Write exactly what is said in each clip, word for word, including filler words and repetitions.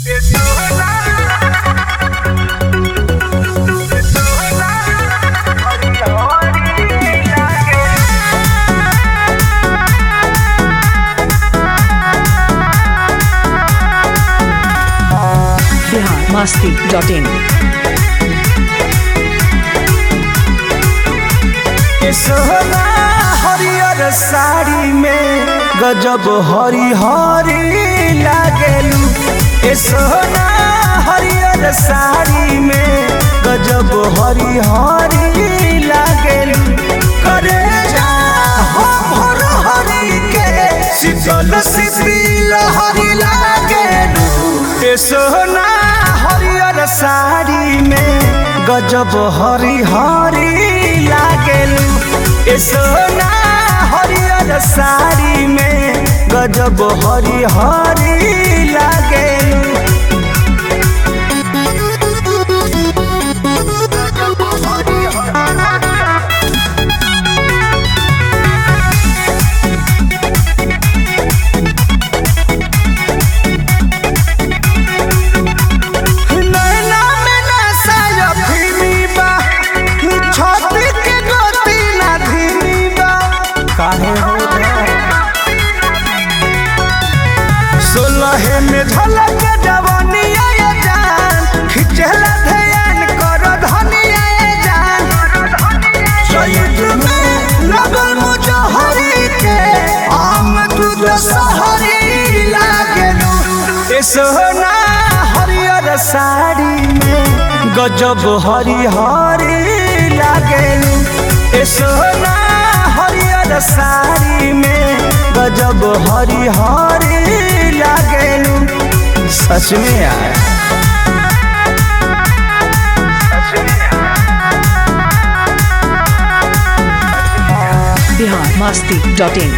masti dot in सोना हरियर साड़ी में गजब हरी हरी लागेलू। ए सोना हरियर साड़ी में गजब हरी हरी लागेलू। करे जा हम हर हरी के शीतल शीतल हरी लागेलू। ए सोना हरियर साड़ी में गजब हरी हरी लागेलू। ए सोना हरियर साड़ी में गजब हरी हरी लागेलू। सोलहे में झलक जवानिया ये जान खिचला ध्यान कर धनिया ये जान। चैत में लगल मुजहरी के आम दूध सहरी लागेलू। ए सोना हरियर साड़ी में गजब हरी हरी लागेलू। ए सोना हरियर साड़ी में गजब हरी हरी लागेलू। सच में यार Bihar masti dot in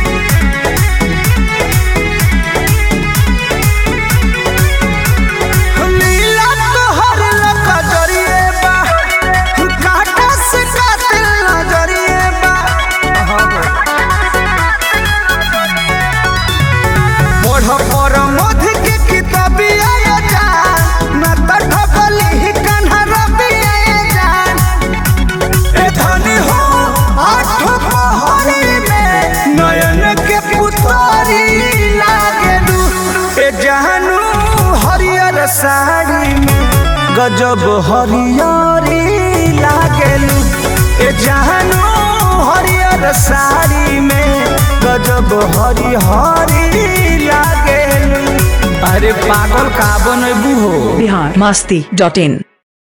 sari में गजब हरियारी लागेलू। ए जानू हरियर साड़ी में गजब हरी हरी लागेलू। अरे पागल का बनबू हो। Bihar masti dot in